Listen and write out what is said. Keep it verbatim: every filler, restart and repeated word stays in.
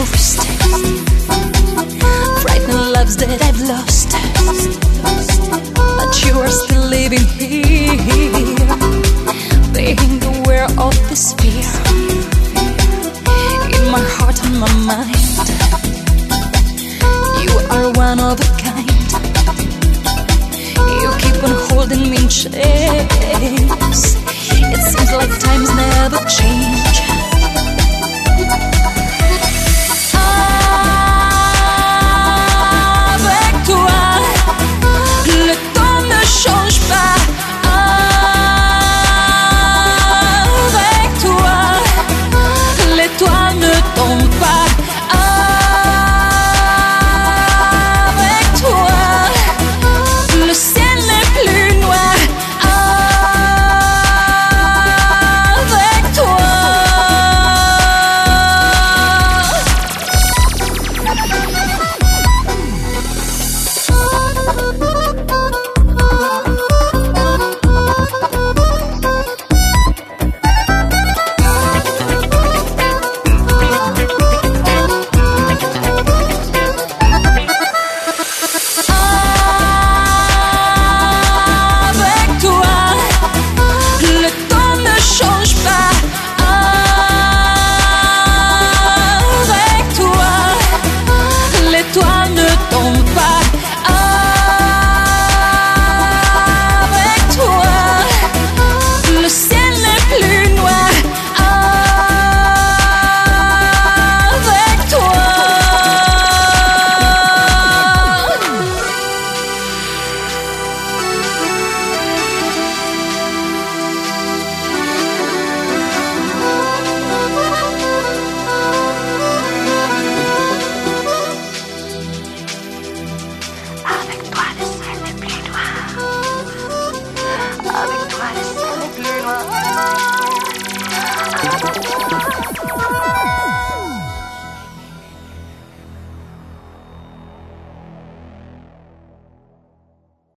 most. Frightening loves that I've lost, but you are still living here, being aware of this fear in my heart and my mind. You are one of a kind. You keep on holding me in chains. It seems like times never change.